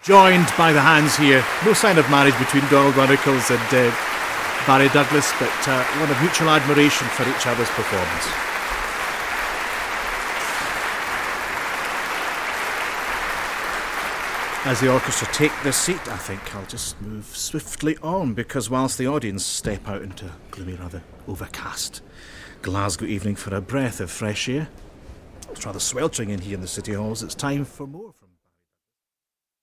Joined by the hands here. No sign of marriage between Donald Runnacles and Barry Douglas, but one of mutual admiration for each other's performance. As the orchestra take their seat, I think I'll just move swiftly on, because whilst the audience step out into gloomy, rather overcast Glasgow evening for a breath of fresh air, it's rather sweltering in here in the City Halls. It's time for more from